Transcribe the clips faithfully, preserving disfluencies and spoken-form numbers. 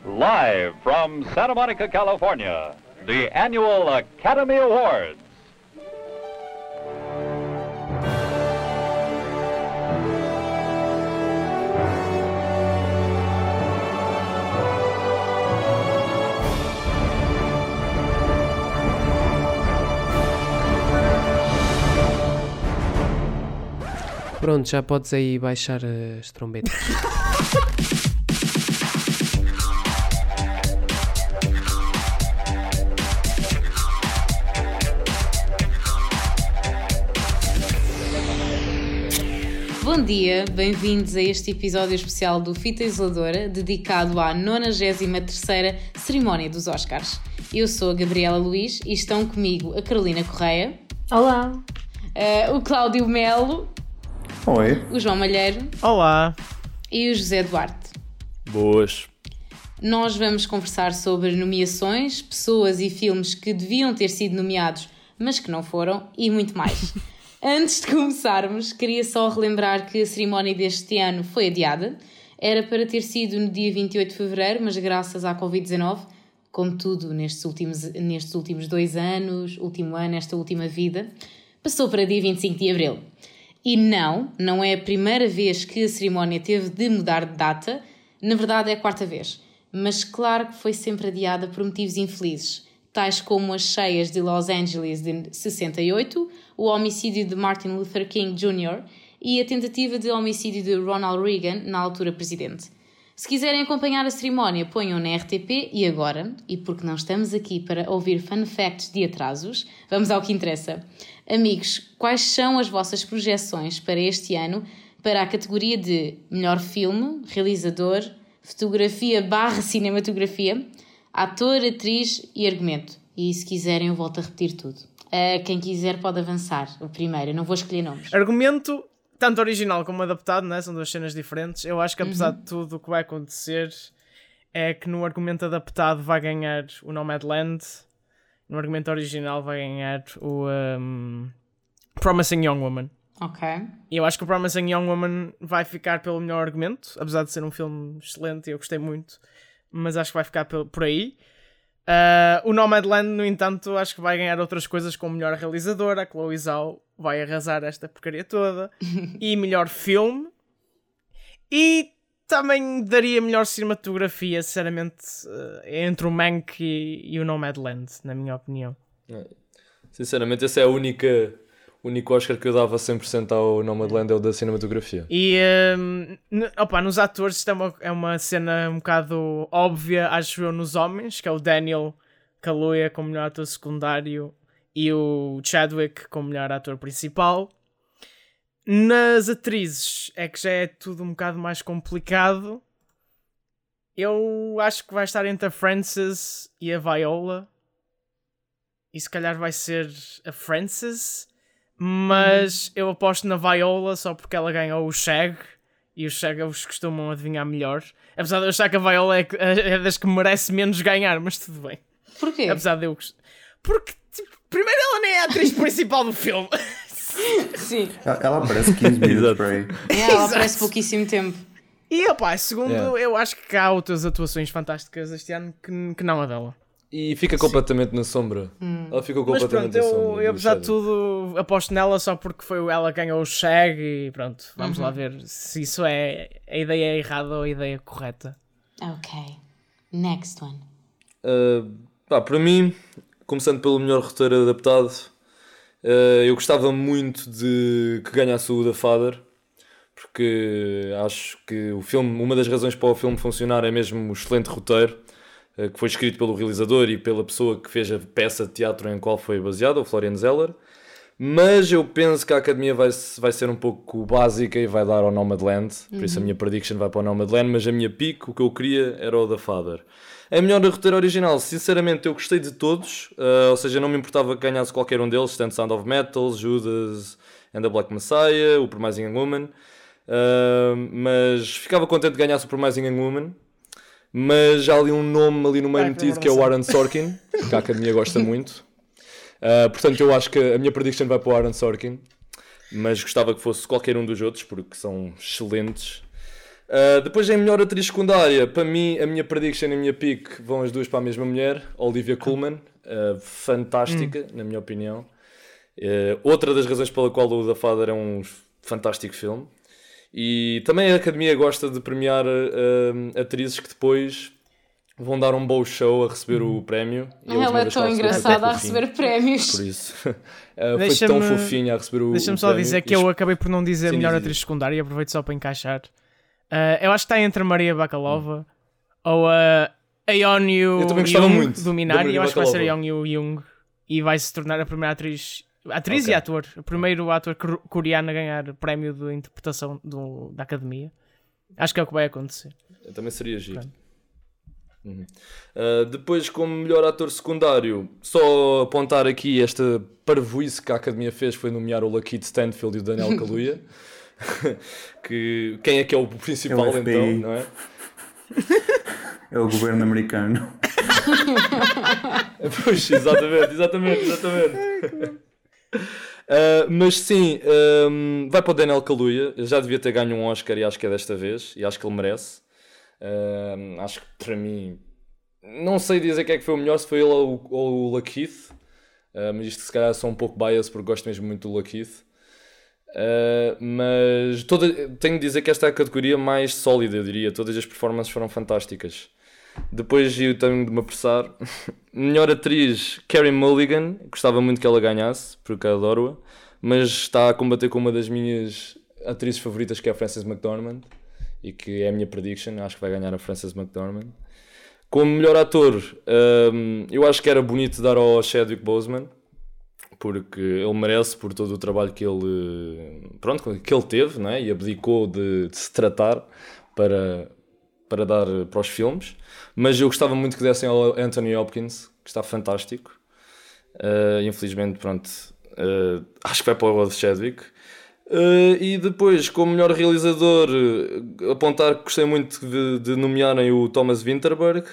Live from Santa Monica, California, the annual Academy Awards. Pronto, já podes aí baixar as trombetas. Bom dia, bem-vindos a este episódio especial do Fita Isoladora, dedicado à nonagésima terceira cerimónia dos Oscars. Eu sou a Gabriela Luís e estão comigo a Carolina Correia. Olá. Uh, o Cláudio Melo. Oi. O João Malheiro. Olá. E o José Duarte. Boas. Nós vamos conversar sobre nomeações, pessoas e filmes que deviam ter sido nomeados, mas que não foram, e muito mais. Antes de começarmos, queria só relembrar que a cerimónia deste ano foi adiada. Era para ter sido no dia vinte e oito de fevereiro, mas graças à covid dezanove, como tudo nestes últimos, nestes últimos dois anos, último ano, esta última vida, passou para dia vinte e cinco de abril. E não, não é a primeira vez que a cerimónia teve de mudar de data, na verdade é a quarta vez. Mas claro que foi sempre adiada por motivos infelizes, tais como as cheias de Los Angeles de sessenta e oito, o homicídio de Martin Luther King Júnior e a tentativa de homicídio de Ronald Reagan, na altura presidente. Se quiserem acompanhar a cerimónia, ponham na R T P e agora, e porque não estamos aqui para ouvir fun facts de atrasos, vamos ao que interessa. Amigos, quais são as vossas projeções para este ano para a categoria de melhor filme, realizador, fotografia barra cinematografia, ator, atriz e argumento? E se quiserem eu volto a repetir tudo. Uh, quem quiser pode avançar. O primeiro, eu não vou escolher nomes. Argumento, tanto original como adaptado, né? São duas cenas diferentes. Eu acho que apesar Uhum. de tudo o que vai acontecer é que no argumento adaptado vai ganhar o Nomadland, no argumento original vai ganhar o um, Promising Young Woman. Ok. E eu acho que o Promising Young Woman vai ficar pelo melhor argumento, apesar de ser um filme excelente e eu gostei muito, mas acho que vai ficar por aí. Uh, o Nomadland, no entanto, acho que vai ganhar outras coisas como melhor realizadora. A Chloe Zhao vai arrasar esta porcaria toda. E melhor filme. E também daria melhor cinematografia, sinceramente, uh, entre o Mank e, e o Nomadland, na minha opinião. Sinceramente, essa é a única... O único Oscar que eu dava cem por cento ao Nomadland é o da cinematografia. E, um, n- opa, nos atores isto é uma, é uma cena um bocado óbvia, acho eu, nos homens, que é o Daniel Kaluuya como melhor ator secundário e o Chadwick como melhor ator principal. Nas atrizes é que já é tudo um bocado mais complicado. Eu acho que vai estar entre a Frances e a Viola. E se calhar vai ser a Frances... Mas eu aposto na Viola só porque ela ganhou o Shag e os Shaggers costumam adivinhar melhor. Apesar de eu achar que a Viola é, é das que merece menos ganhar, mas tudo bem. Porquê? Apesar de eu gostar. Porque, tipo, primeiro ela nem é a atriz principal do filme. Sim. Ela ela aparece quinze minutos por aí. É, ela Exato. aparece pouquíssimo tempo. E opá, segundo, Yeah. eu acho que há outras atuações fantásticas este ano que, que não a dela. E fica completamente na sombra. Ela ficou Mas completamente pronto, na sombra. eu, eu do apesar de Shadow. tudo aposto nela só porque foi ela que ganhou o Shag e pronto, vamos lá ver se isso é a ideia errada ou a ideia correta. Ok. Next one. Uh, pá, para mim, começando pelo melhor roteiro adaptado, uh, eu gostava muito de que ganhasse o The Father, porque acho que o filme, uma das razões para o filme funcionar é mesmo o excelente roteiro, uh, que foi escrito pelo realizador e pela pessoa que fez a peça de teatro em qual foi baseado, o Florian Zeller. Mas eu penso que a Academia vai, vai ser um pouco básica e vai dar ao Nomadland. Por isso a minha prediction vai para o Nomadland, mas a minha pick, o que eu queria, era o The Father. A melhor roteiro original, sinceramente, eu gostei de todos. Uh, ou seja, não me importava que ganhasse qualquer um deles, tanto Sound of Metal, Judas and the Black Messiah, o Promising Young Woman. Uh, mas ficava contente de ganhasse o Promising Young Woman. Mas já há ali um nome ali no meio Vai, metido, que é o Aaron Sorkin, que a Academia gosta muito. Uh, portanto, eu acho que a minha prediction vai para o Aaron Sorkin, mas gostava que fosse qualquer um dos outros, porque são excelentes. Uh, depois em melhor atriz secundária, para mim, a minha prediction e a minha pick vão as duas para a mesma mulher, Olivia Colman, uh, fantástica, hum. na minha opinião. Uh, outra das razões pela qual o The Father é um fantástico filme. E também a Academia gosta de premiar uh, atrizes que depois vão dar um bom show a receber o prémio. E ela é tão engraçada a receber prémios. Por isso, uh, foi tão fofinha a receber o Deixa-me o só prémio. dizer que eu acabei por não dizer Sim, melhor diz, atriz diz. secundária e aproveito só para encaixar. Uh, eu acho que está entre a Maria Bakalova hum. ou a Yeon Eu também Yu gostava Jung muito do Minari. Eu acho que vai ser a Bakalova. Yeon Yu Jung e vai se tornar a primeira atriz, atriz Ok. e ator, o primeiro ator cor- coreano a ganhar prémio de interpretação do, da Academia. Acho que é o que vai acontecer. Eu também seria giro. Uhum. Uh, depois, como melhor ator secundário, só apontar aqui esta parvoíce que a Academia fez foi nomear o Lakeith Stanfield e o Daniel Kaluuya. que, quem é que é o principal, É o F B I. então, não é? É o governo americano. Pois, exatamente, exatamente, exatamente. Uh, mas sim, um, vai para o Daniel Kaluuya. Eu já devia ter ganho um Oscar e acho que é desta vez, e acho que ele merece. Uh, acho que para mim, não sei dizer quem é que foi o melhor, se foi ele ou, ou o Lakeith, uh, mas isto se calhar sou um pouco biased porque gosto mesmo muito do Lakeith. Uh, mas toda, tenho de dizer que esta é a categoria mais sólida, eu diria. Todas as performances foram fantásticas. Depois eu tenho de me apressar. Melhor atriz, Carey Mulligan. Gostava muito que ela ganhasse, porque adoro-a, mas está a combater com uma das minhas atrizes favoritas, que é a Frances McDormand, e que é a minha prediction. Acho que vai ganhar a Frances McDormand. Como melhor ator, um, eu acho que era bonito dar ao Chadwick Boseman, porque ele merece, por todo o trabalho que ele, pronto, que ele teve, não é? E abdicou de, de se tratar para, para dar para os filmes. Mas eu gostava muito que dessem ao Anthony Hopkins, que está fantástico. Uh, infelizmente, pronto, uh, acho que vai para o Chadwick. Uh, e depois, como melhor realizador, uh, apontar que gostei muito de, de nomearem o Thomas Vinterberg.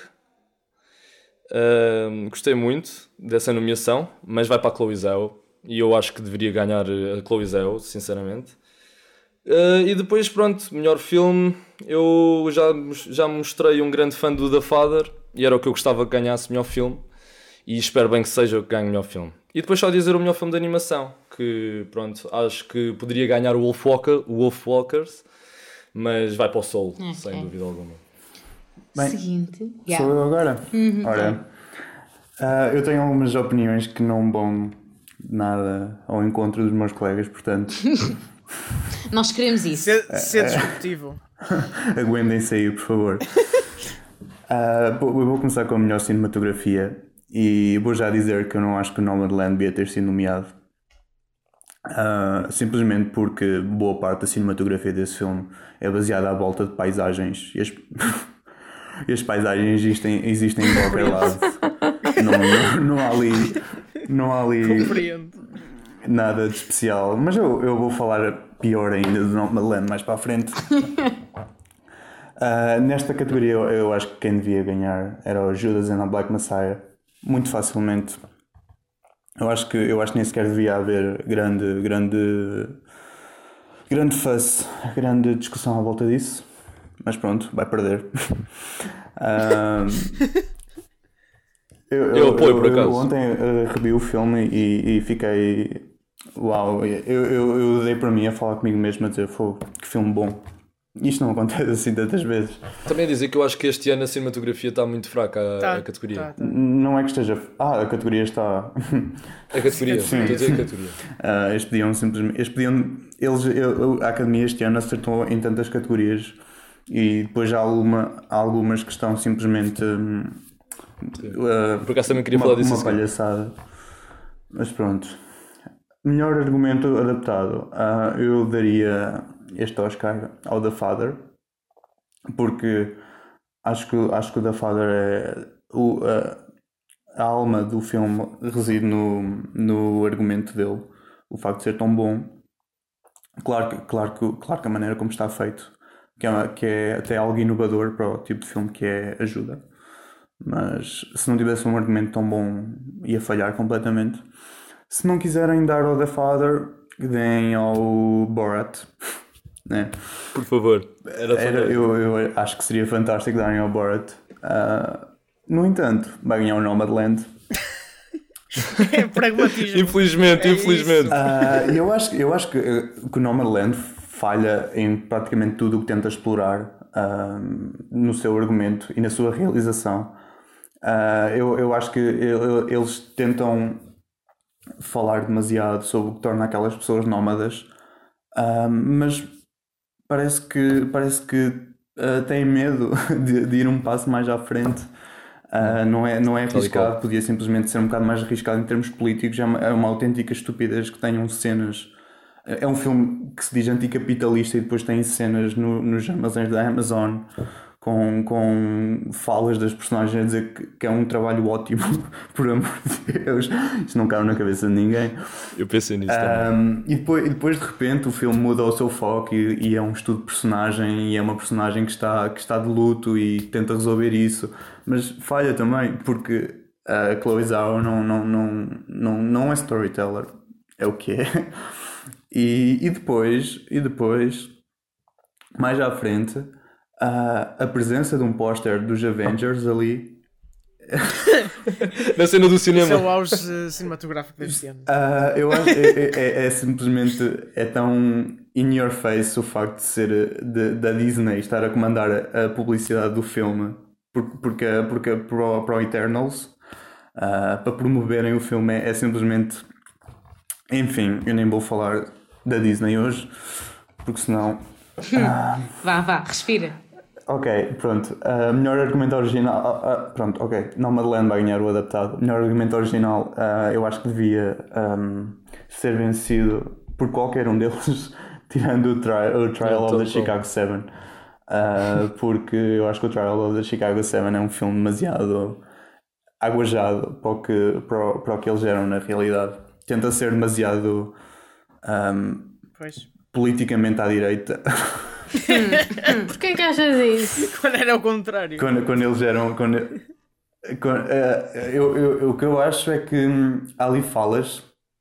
Uh, gostei muito dessa nomeação, mas vai para a Chloe Zhao e eu acho que deveria ganhar a Chloe Zhao, sinceramente. Uh, e depois, pronto, melhor filme, eu já, já mostrei um grande fã do The Father e era o que eu gostava que ganhasse melhor filme, e espero bem que seja o que ganhe melhor filme. E depois só dizer o melhor filme de animação, que pronto, acho que poderia ganhar o Wolf, Walker, o Wolf Walkers, mas vai para o Soul, okay. Sem dúvida alguma. Bem, Seguinte. sou Yeah. eu agora? Uhum. Ora, uh, eu tenho algumas opiniões que não vão nada ao encontro dos meus colegas, portanto... Nós queremos isso. Ser, ser disruptivo. Aguentem-se aí, por favor. Uh, eu vou começar com a melhor cinematografia e vou já dizer que eu não acho que o Nomadland devia ter sido nomeado. Uh, simplesmente porque boa parte da cinematografia desse filme é baseada à volta de paisagens e as, e as paisagens existem, existem em qualquer lado. Não, não, não há ali, não há ali nada de especial, mas eu, eu vou falar pior ainda do Nomadland mais para a frente. Uh, nesta categoria eu, eu acho que quem devia ganhar era o Judas and the Black Messiah, muito facilmente. Eu acho que, eu acho que nem sequer devia haver grande, grande, grande fuss, grande discussão à volta disso. Mas pronto, vai perder. um, eu, eu, eu apoio, eu, por acaso. Eu ontem uh, revi o filme e, e fiquei... Uau, eu, eu, eu dei para mim a falar comigo mesmo, a dizer, pô, que filme bom. Isto não acontece assim tantas vezes. Também a dizer que eu acho que este ano a cinematografia está muito fraca, a, tá, a categoria. Tá, tá. Não é que esteja... Ah, a categoria está... A categoria, sim. Estou a dizer a categoria. Uh, eles pediam simplesmente... Eles pediam... Eles, eu, a Academia este ano acertou em tantas categorias e depois há, alguma, há algumas que estão simplesmente... Um, uh, Por acaso também queria uma, falar disso. Uma assim. palhaçada. Mas pronto. Melhor argumento adaptado. Uh, eu daria este Oscar ao The Father, porque acho que, acho que o The Father é o, a, a alma do filme reside no, no argumento dele, o facto de ser tão bom. Claro que, claro que, claro que a maneira como está feito, que é, que é até algo inovador para o tipo de filme que é, ajuda, mas se não tivesse um argumento tão bom ia falhar completamente. Se não quiserem dar ao The Father, deem ao Borat. né? Por favor. Era, Era, eu, eu acho que seria fantástico Daniel Borat. Uh, no entanto, vai ganhar o Nomadland. É pragmatismo. Infelizmente, É infelizmente. Uh, eu, acho, eu acho que, uh, que o Nomadland falha em praticamente tudo o que tenta explorar uh, no seu argumento e na sua realização. Uh, eu, eu acho que ele, eles tentam falar demasiado sobre o que torna aquelas pessoas nómadas, uh, mas parece que, parece que uh, têm medo de, de ir um passo mais à frente. Uh, não é, não é arriscado, podia simplesmente ser um bocado mais arriscado em termos políticos. É uma, é uma autêntica estupidez que tenham cenas. É um filme que se diz anticapitalista e depois tem cenas no, nos armazéns da Amazon com, com falas das personagens a dizer que, que é um trabalho ótimo. Por amor de Deus, isto não cabe na cabeça de ninguém. Eu pensei nisso um, também. E depois, e depois de repente o filme muda o seu foco e, e é um estudo de personagem e é uma personagem que está, que está de luto e tenta resolver isso, mas falha também porque a Chloe Zhao não, não, não, não, não é storyteller, é o que é. E, e depois, e depois, mais à frente, a, a presença de um póster dos Avengers ali. Na cena do cinema. Esse é o auge uh, cinematográfico deste ano. Uh, eu acho que é, é, é simplesmente é tão in your face o facto de ser de, da Disney estar a comandar a, a publicidade do filme porque, porque, porque para, o, para o Eternals uh, para promoverem o filme é, é simplesmente, enfim, eu nem vou falar da Disney hoje porque senão uh... Vá, vá, respira. Ok, pronto. Uh, melhor argumento original. Uh, uh, pronto, ok. Nomadland vai ganhar o adaptado. Melhor argumento original, uh, eu acho que devia um, ser vencido por qualquer um deles, tirando o, tri- o Trial of the Chicago seven. Uh, porque eu acho que o Trial of the Chicago seven é um filme demasiado aguajado para o que, para o, para o que eles eram na realidade. Tenta ser demasiado um, politicamente à direita. Porquê que achas isso? Quando era o contrário. Quando, quando eles eram. Quando, quando, uh, eu, eu, o que eu acho é que hum, há ali falas,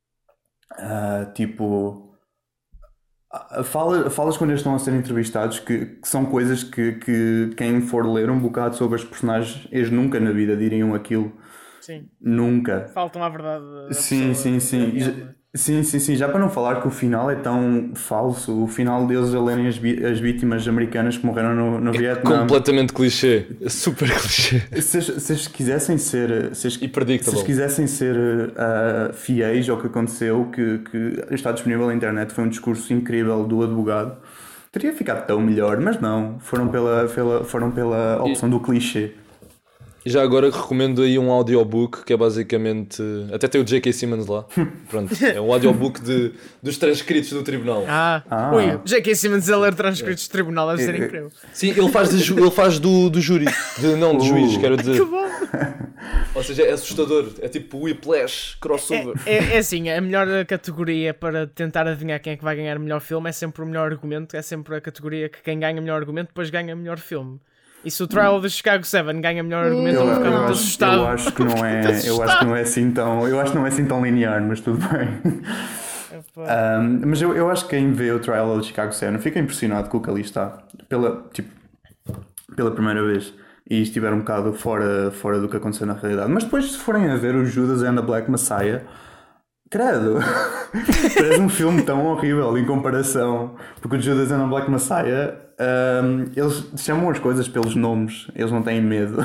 uh, tipo. uh, Fala, falas quando eles estão a ser entrevistados que, que são coisas que, que quem for ler um bocado sobre os personagens, eles nunca na vida diriam aquilo. Sim. Nunca. Faltam à verdade. Sim, sim, sim. Sim, sim, sim. Já para não falar que o final é tão falso, o final deles a lerem as, vi- as vítimas americanas que morreram no, no Vietnã. Completamente clichê. É super clichê. Se eles, se eles quisessem ser. Se eles, E predictable. se eles quisessem ser uh, fiéis ao que aconteceu, que, que está disponível na internet, foi um discurso incrível do advogado, teria ficado tão melhor, mas não. Foram pela, pela, foram pela opção do clichê. E já agora recomendo aí um audiobook que é basicamente. Até tem o J K. Simmons lá. Pronto. É um audiobook de, dos transcritos do tribunal. Ah, Ah. ui, J K. Simmons a ler transcritos de tribunal deve ser É, é. incrível. Sim, ele faz, de ju- ele faz do, do júri. De, não, de Uh. juiz, quero Que dizer. bom! Ou seja, é assustador. É tipo Whiplash, crossover. É, é, é assim, a melhor categoria para tentar adivinhar quem é que vai ganhar o melhor filme é sempre o melhor argumento, é sempre a categoria que quem ganha o melhor argumento depois ganha o melhor filme. E se o Trial of the Chicago seven ganha o melhor argumento, eu Eu, vou ficar eu muito acho, assustado. eu acho que não é, eu acho que não é assim tão, eu acho que não é assim tão linear, mas tudo bem. Epá. Um, mas eu, eu acho que quem vê o Trial of the Chicago seven fica impressionado com o que ali está pela, tipo, pela primeira vez e estiver um bocado fora, fora do que aconteceu na realidade. Mas depois, se forem a ver o Judas and the Black Messiah, credo, parece um filme tão horrível em comparação, porque o Judas and the Black Messiah, um, eles chamam as coisas pelos nomes, eles não têm medo.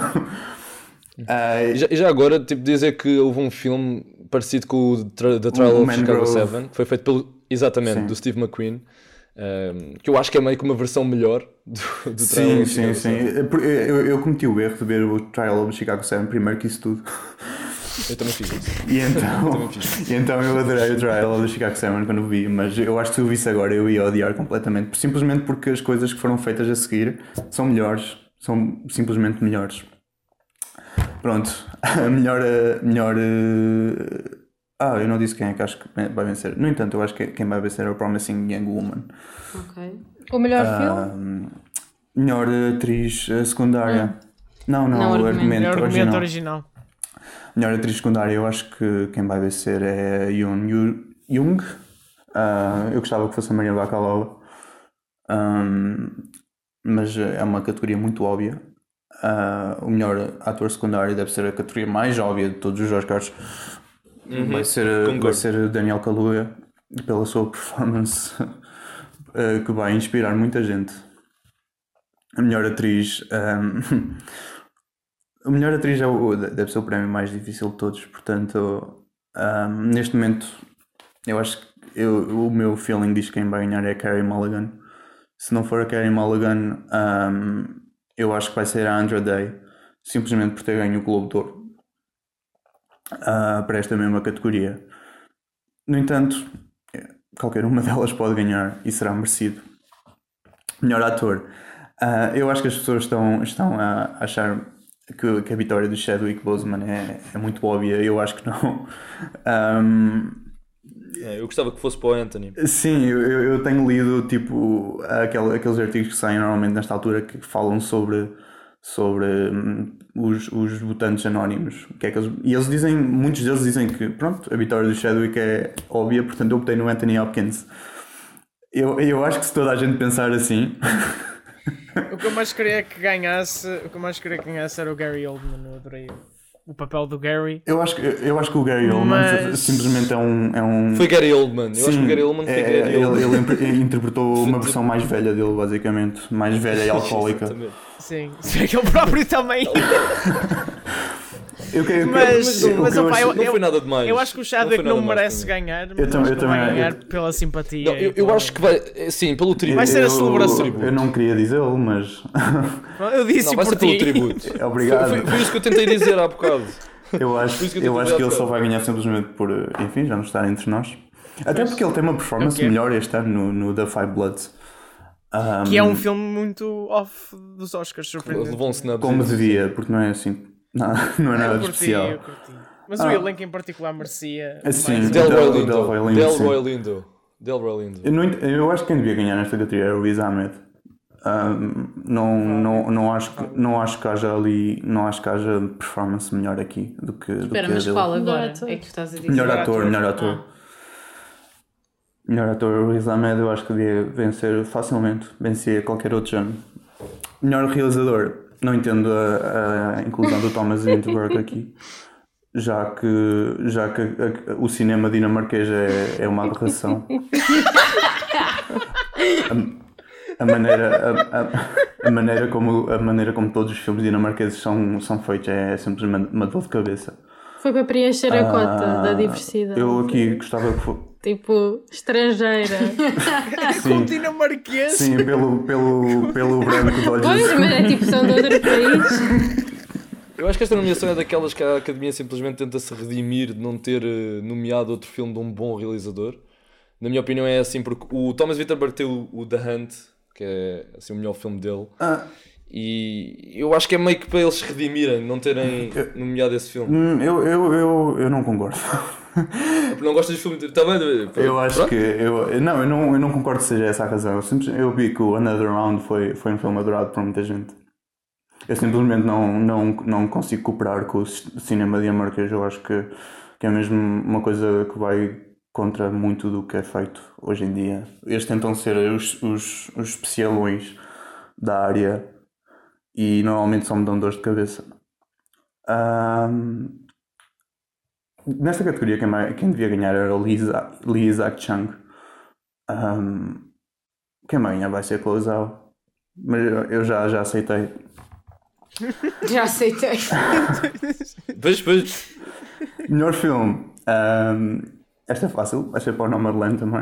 Uh, E já, e já agora, tipo, dizer que houve um filme parecido com o tra- The Trial O of Chicago Mangrove. seven, que foi feito pelo, exatamente, Sim. do Steve McQueen, um, que eu acho que é meio que uma versão melhor do, do Trial Sim, of sim, Chicago sim. seven. Eu, eu, eu cometi o erro de ver o Trial of Chicago seven primeiro que isso tudo. Eu também fiz isso. E então, Também fiz. e então eu adorei o Trial of Chicago seven quando o vi, mas eu acho que se eu visse agora eu ia odiar completamente, simplesmente porque as coisas que foram feitas a seguir são melhores, são simplesmente melhores. Pronto, a melhor. a melhor eh, ah, eu não disse quem é que acho que vai vencer. No entanto, eu acho que quem vai vencer é o Promising Young Woman. Ok. O melhor Ah, filme? melhor atriz eh, secundária. Não, não, Não, o argumento. argumento, Melhor argumento original. original. Melhor atriz secundária, eu acho que quem vai vencer é Yoon Yu- Jung. Ah, eu gostava que fosse a Maria Bakalova. Um, mas é uma categoria muito óbvia. Uh, o melhor ator secundário deve ser a categoria mais óbvia de todos os Oscars. Uhum. Vai ser, vai ser Daniel Kaluuya, pela sua performance uh, que vai inspirar muita gente. A melhor atriz um, a melhor atriz é o, deve ser o prémio mais difícil de todos, portanto um, neste momento eu acho que eu, o meu feeling diz que quem vai ganhar é a Carey Mulligan. Se não for a Carey Mulligan, um, eu acho que vai ser a Andra Day, simplesmente por ter ganho o Globo de Ouro uh, para esta mesma categoria. No entanto, qualquer uma delas pode ganhar e será merecido. Melhor ator, uh, eu acho que as pessoas estão, estão a achar que, que a vitória do Chadwick Boseman é, é muito óbvia. Eu acho que não. Um, É, eu gostava que fosse para o Anthony. Sim, eu, eu tenho lido tipo aquele, aqueles artigos que saem normalmente nesta altura que falam sobre, sobre hum, os, os votantes anónimos. Que é que eles, e eles dizem, muitos deles dizem que pronto, a vitória do Chadwick é óbvia, portanto eu votei no Anthony Hopkins. Eu, eu acho que se toda a gente pensar assim. O que eu mais queria que ganhasse, o que eu mais queria que ganhasse era o Gary Oldman. Eu adorei o papel do Gary. Eu acho que, eu acho que o Gary Oldman Mas... simplesmente é um, é um... Foi Gary Oldman. Eu Sim, acho que o Gary Oldman foi é, Gary ele, Oldman. ele interpretou uma versão mais velha dele, basicamente. Mais velha e alcoólica. Exatamente. Sim, sim, que ele próprio também. Eu, eu, eu, Mas, eu, mas eu, opa, eu, não foi nada demais. Eu acho que o Chadwick não, não, não merece ganhar. ganhar, mas Eu também- acho eu que vai também- ganhar eu- pela simpatia. Não, eu, eu acho que vai. Sim, pelo tributo. Vai ser a eu- celebração. Eu não queria dizê-lo, mas... Eu disse Não, vai por ser pelo ti. tributo. Obrigado. Foi, foi isso que eu tentei dizer há bocado. Eu Por acho, isso que eu eu tentei acho que dar ele só bocado. vai ganhar simplesmente por, enfim, já não estar entre nós. Até porque ele tem uma performance Ok. melhor este ano no, no The Five Bloods. Um, Que é um filme muito off dos Oscars, surpreendente. Levou um snap. Como devia, porque não é assim... Não, não é nada Eu de curti, especial. eu curti. Mas o Ah. elenco em particular merecia. Sim. mais um. Del- Delroy Del- Lindo. Delroy Lindo, sim. Delroy Lindo. Delroy Lindo. Eu, não ent- eu acho que quem devia ganhar nesta categoria era o Riz Ahmed. Um, não, não, não, acho que, não acho que haja ali, não acho que haja performance melhor aqui do que, do Espera, que a mas dele. qual agora? Melhor ator. É que tu estás a dizer? Melhor Melhor ator, ator. melhor ator. Melhor ator, o Riz Ahmed, eu acho que devia vencer facilmente, vencia qualquer outro género. Melhor realizador, não entendo a, a inclusão do Thomas Vinterberg aqui, já que, já que a- a- o cinema dinamarquês é, é uma aberração. A, a maneira, a, a, a maneira como, a maneira como todos os filmes dinamarqueses são, são feitos é simplesmente uma dor de cabeça. Foi para preencher a cota Ah, da diversidade. Eu aqui gostava que fosse. Tipo, estrangeira. Com Sim, dinamarquês. sim, pelo, pelo, pelo branco de olhos Pois, azuis. mas é tipo, são de outro país. Eu acho que esta nomeação é daquelas que a Academia simplesmente tenta se redimir de não ter eh, nomeado outro filme de um bom realizador. Na minha opinião é assim, porque o Thomas Vinterberg tem o, o The Hunt, que é assim, o melhor filme dele. Ah, E eu acho que é meio que para eles se redimirem, não terem nomeado esse filme. hum, eu, eu, eu, eu não concordo. Porque não gostas de filme. Está bem? Eu acho Pronto. que. Eu, não, eu não, eu não concordo que seja essa a razão. Eu, simples- eu vi que o Another Round foi, foi um filme adorado por muita gente. Eu simplesmente não, não, não consigo cooperar com o ci- cinema dinamarquês. Eu acho que, que é mesmo uma coisa que vai contra muito do que é feito hoje em dia. Eles tentam ser os, os, os especialões da área e normalmente só me dão dores de cabeça. Ahm, nesta categoria quem, mai- quem devia ganhar era o Lee Isa- Lee Isaac Chung. Ahm, quem vai ganhar vai ser Chloe Zhao. Mas eu, eu já, já aceitei. Já aceitei. Pois, pois. Melhor filme. Ahm, esta é fácil, vai ser para o Nomadland também.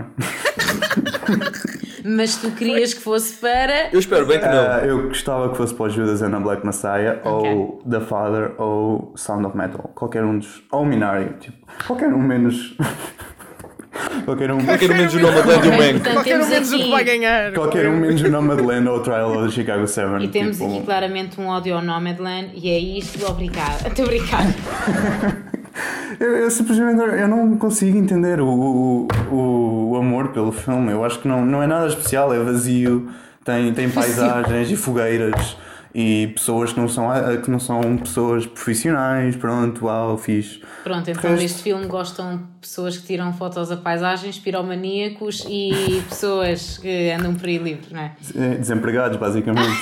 Mas tu querias que fosse para. Eu espero bem que não. Ah, eu gostava que fosse para o Judas and the Black Messiah, ou The Father, ou Sound of Metal. Qualquer um dos. Ou Minari. Tipo, qualquer um menos. qualquer um. Qualquer menos o nome Atlântico Ok, Mank. portanto, Qualquer um temos menos o que aqui- vai ganhar. Qualquer um menos o Nomadland ou o Trial of the Chicago seven. E temos tipo, aqui claramente um áudio ao Nomadland e é isto, obrigada. Estou a brincar. Eu, eu simplesmente eu não consigo entender o, o, o, o amor pelo filme. Eu acho que não, não é nada especial, é vazio, tem, tem paisagens e fogueiras e pessoas que não são, que não são pessoas profissionais, pronto, uau, fixe. Pronto, então resto- deste filme gostam pessoas que tiram fotos a paisagens, piromaníacos e pessoas que andam por aí livres, não é? Desempregados, basicamente.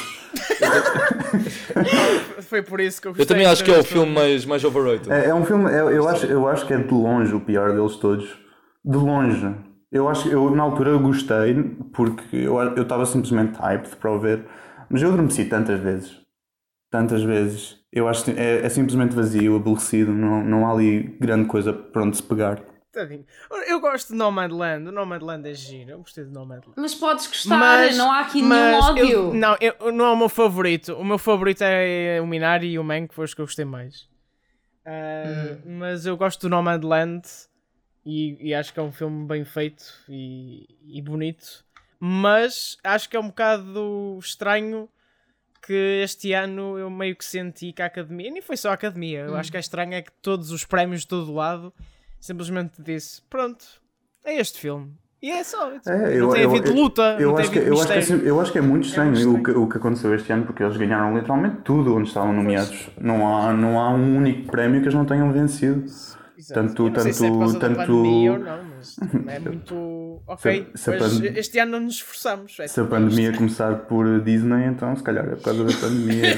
Foi por isso que eu gostei. Eu também acho que é o deste filme mais, mais overrated. É, é um filme, é- eu, acho, eu acho que é de longe o pior deles todos. De longe. Eu acho eu na altura eu gostei porque eu eu estava simplesmente hyped para o ver, mas eu adormeci tantas vezes. Tantas vezes. Eu acho que é, é simplesmente vazio, aborrecido, não, não há ali grande coisa para onde se pegar. Tadinho. Eu gosto de Nomadland. O Nomadland é giro. Eu gostei de Nomadland. Mas podes gostar, não há aqui nenhum mas ódio. eu- não, eu, não é o meu favorito. O meu favorito é o Minari e o Mank, que foi os que eu gostei mais. Ah, Mas eu gosto do Nomadland e, e acho que é um filme bem feito e, e bonito. Mas acho que é um bocado estranho que este ano eu meio que senti que a Academia, nem foi só a Academia, eu acho que é estranho é que todos os prémios de todo lado simplesmente disse, pronto, é este filme. E é só. É, não eu- tem eu- havido eu- luta, Eu não tem acho, que, havido eu, acho que é, mistério. sim- eu acho que é muito estranho, muito O, que, o que aconteceu este ano, porque eles ganharam literalmente tudo onde estavam nomeados. Não há, não há um único prémio que eles não tenham vencido. Exato. Tanto, Eu não sei se é por tanto, causa da tanto. pandemia ou não, mas é muito. Ok, Se- se a mas pand- este ano não nos esforçamos. É Se a tipo pandemia isto. começar por Disney, então se calhar é por causa da pandemia.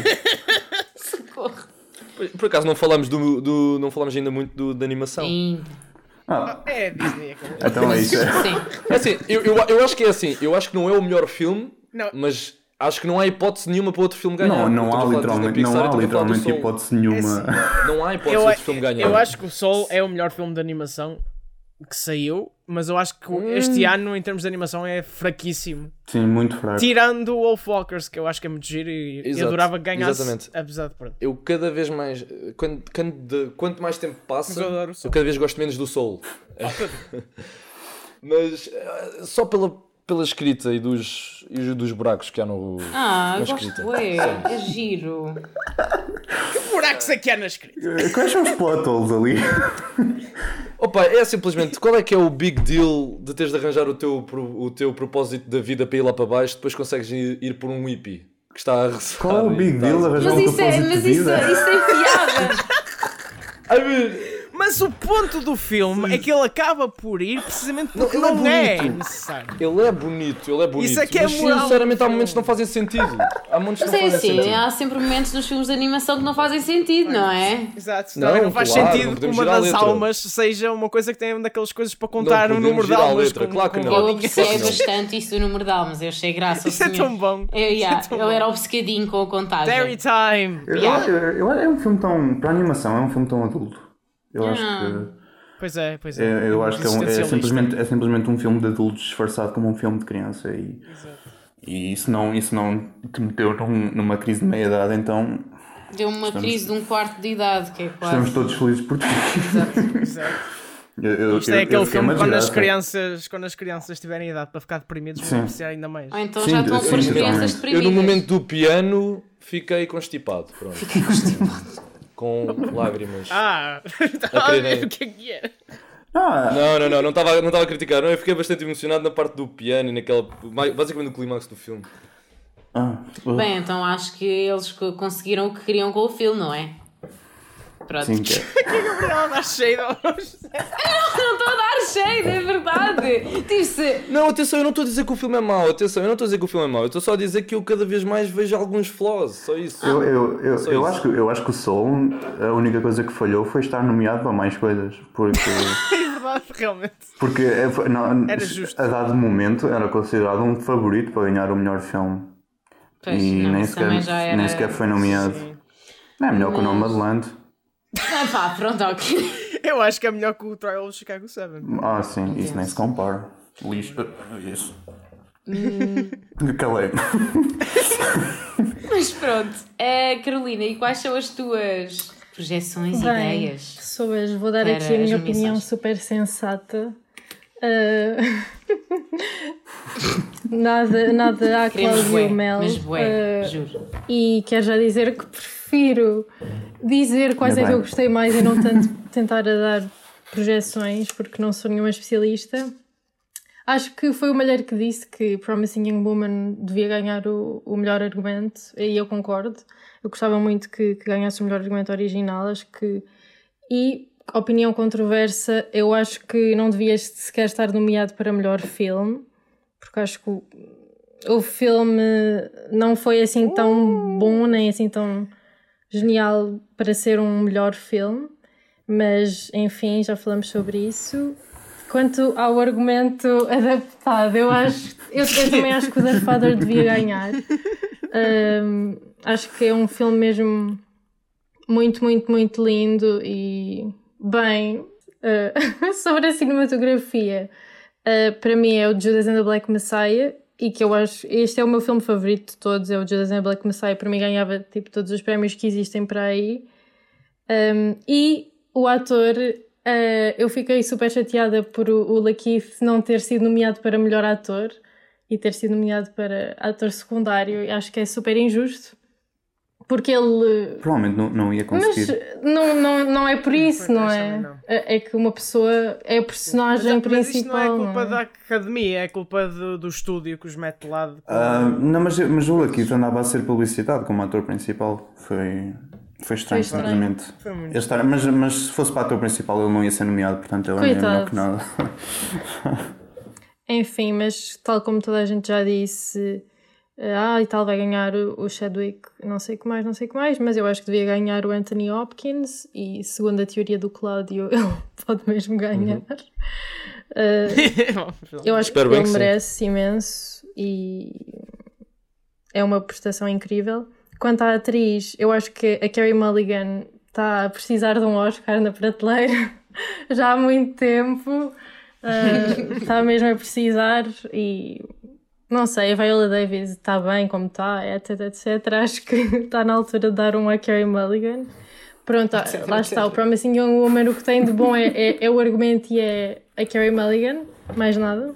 Por, por acaso não falamos, do, do, não falamos ainda muito do, da animação? Sim. Ah, É Disney. acabou. então é isso. Sim. É assim, eu, eu, eu acho que é assim, eu acho que não é o melhor filme, Não. mas acho que não há hipótese nenhuma para outro filme ganhar. Não, não Estamos há a falar de Disney literalmente, não Pixar e há estamos a falar do literalmente Soul. hipótese nenhuma. Não há hipótese Eu, de outro filme ganhar. eu acho que o Soul é o melhor filme de animação que saiu, mas eu acho que Hum. este ano, em termos de animação, é fraquíssimo. Sim, muito fraco. Tirando o Wolfwalkers, que eu acho que é muito giro e eu Exato, adorava ganhar, exatamente. apesar de pronto. Eu cada vez mais. Quando, quando, de- quanto mais tempo passa, Mas eu adoro o Soul. eu cada vez gosto menos do Soul. Mas eh, só pela, pela escrita e dos, e dos buracos que há no, Ah, na eu escrita. gosto, é, é giro. Que buracos é que há na escrita? Quais são os plot holes ali? Opa, é simplesmente qual é que é o big deal de teres de arranjar o teu, pro- o teu propósito da vida para ir lá para baixo, depois consegues ir, ir por um hippie que está a rezar. Qual é o e big está a- deal arranjar Mas um isso é, propósito mas de isso, vida? isso é piada. Ai, meu- Mas o ponto do filme é que ele acaba por ir precisamente porque Não, não, ele é é bonito. necessário. Ele é bonito, ele é bonito. Isso é que é mas moral sinceramente do há momentos filme. que não fazem sentido. Há momentos que Mas não é fazem assim, sentido. há sempre momentos nos filmes de animação que não fazem sentido, não é? Exato, Não, também não faz claro, não sentido que podemos uma girar a das letra. almas seja uma coisa que tem uma daquelas coisas para contar Não o podemos número de girar a almas. letra, com- claro que com não. Eu bolinhas. obsessei Não. bastante isso do número de almas, eu achei graça ao Isso é senhor. tão bom. Eu, yeah, Isso é tão ele bom. era obcecadinho com a contagem. Terry Time! Eu, Yeah. eu, eu- é um filme tão. Para a animação, é um filme tão adulto. Eu acho Ah. que. Pois é, pois é. É, eu acho que é, um- é Existencialista. simplesmente, é simplesmente um filme de adultos disfarçado como um filme de criança. E, e isso não, isso não te meteu num- numa crise de meia-idade, então Deu uma crise de um quarto de idade, que é estamos quase. todos felizes por ti. Exato. Eu- eu- Isto eu- é eu aquele fiquei filme uma quando as, desgraça. crianças, quando as crianças tiverem idade para ficar deprimidos, Sim. vão apreciar ainda mais. Ou então Sim, já estão sim, com as sim, crianças totalmente. Eu deprimidas. no momento do piano fiquei constipado. Pronto. Com lágrimas. Ah! A querer- o que é que é? Ah, Não, não, não, não estava não estava a criticar. Não, eu fiquei bastante emocionado na parte do piano e naquela. Basicamente no clímax do filme. ah, Bem, então acho que eles co- conseguiram o que queriam com o filme, não é? Pronto. sim, que é. Gabriela dá cheio de Não estou a dar cheio, é verdade. Disse. Não, atenção, eu não estou a dizer que o filme é mau. Atenção, eu não estou a dizer que o filme é mau. Eu estou só a dizer que eu cada vez mais vejo alguns flaws. Só isso. Eu, eu, eu, Só eu, isso. acho que, eu acho que o Soul, a única coisa que falhou foi estar nomeado para mais coisas. Porque, É verdade, realmente. porque é- foi- não, Era justo. a dado momento era considerado um favorito para ganhar o melhor filme. Pois, e não, nem, isso também já sequer, era. nem sequer foi nomeado. Sim. Não é melhor que o Mas- Nomadland. Ah, pá, pronto, ok. Eu acho que é melhor que o Trial of Chicago sete. Ah, sim, isso nem se compara. Lixo. Isso. Hum. Calei. Mas pronto. Eh, Carolina, e quais são as tuas projeções e Bem, ideias? pessoas, vou dar para aqui a minha as opinião nomeações? super sensata. Ah, nada, nada a Queremos bué, Cláudio Mel. mas bué, Ah, juro. e quero já dizer que prefiro dizer quais Ainda é que eu bem. gostei mais e não tanto tentar a dar projeções, porque não sou nenhuma especialista. Acho que foi o Malheiro que disse que Promising Young Woman devia ganhar o, o melhor argumento, e eu concordo. Eu gostava muito que, que ganhasse o melhor argumento original, acho que... E, opinião controversa, eu acho que não devia sequer estar nomeado para melhor filme, porque acho que o, o filme não foi assim tão bom, nem assim tão genial para ser um melhor filme, mas, enfim, já falamos sobre isso. Quanto ao argumento adaptado, eu acho, eu, eu também acho que o The Father devia ganhar. Um, acho que é um filme mesmo muito, muito, muito lindo e bem. Uh, sobre a cinematografia, uh, para mim é o Judas and the Black Messiah, e que eu acho, este é o meu filme favorito de todos, é o Judas and the Black Messiah. Para mim ganhava tipo todos os prémios que existem para aí. Um, e o ator... Uh, eu fiquei super chateada por o, o Lakeith não ter sido nomeado para melhor ator e ter sido nomeado para ator secundário. Acho que é super injusto, porque ele... Provavelmente não, não ia conseguir. Mas não, não, não é por isso, não é? Não. É que uma pessoa é a personagem mas, mas isto principal. não é culpa não é? da academia, é culpa do, do estúdio que os mete de lado. Uh, não, mas, mas o Lakeith andava a ser publicitado como ator principal. Foi... Foi estranho, Foi estranho. simplesmente. Foi muito Ele estar- mas, mas se fosse para ator principal ele não ia ser nomeado, portanto ele é Coitado. melhor que nada. Enfim, mas tal como toda a gente já disse, ah, e tal vai ganhar o o Chadwick, não sei o que mais, não sei o que mais, mas eu acho que devia ganhar o Anthony Hopkins, e segundo a teoria do Cláudio, ele pode mesmo ganhar. Uh, eu acho que Espero bem ele que sim. merece imenso e é uma prestação incrível. Quanto à atriz, eu acho que a Carey Mulligan está a precisar de um Oscar na prateleira já há muito tempo. Uh, está mesmo a precisar e não sei, a Viola Davis está bem como está, etc, etcétera. Acho que está na altura de dar um a Carey Mulligan. Pronto, lá está, o Promising Young Woman, o que tem de bom é, é, é o argumento e é a Carey Mulligan, mais nada.